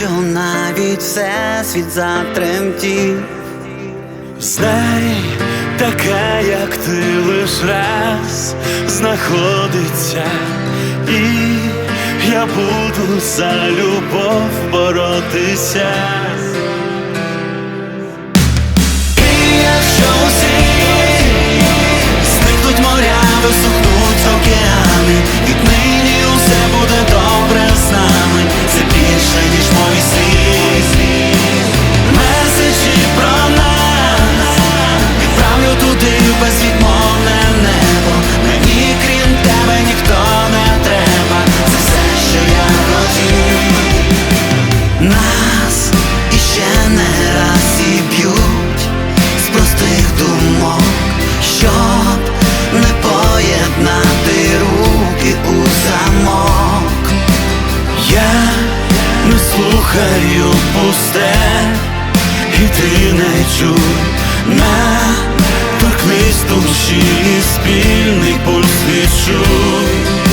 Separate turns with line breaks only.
що навіть всесвіт затремтів.
Знай, така, як ти, лиш раз знаходиться, і я буду за любов боротися.
І якщо всі зникнуть моря, висохнуть океани, віднині усе буде добре з нами. Це більше, ніж мої слів. Меседжі про нас відправлю туди в безвідмовне небо. Мені крім тебе ніхто не треба. Це все, що я хотів. Нас іще не раз зіб'ють з простих думок, щоб не поєднати руки у замок.
Я не слухаю пусте, і ти не чуй. Торкнись душі і спільний пульс відчуй.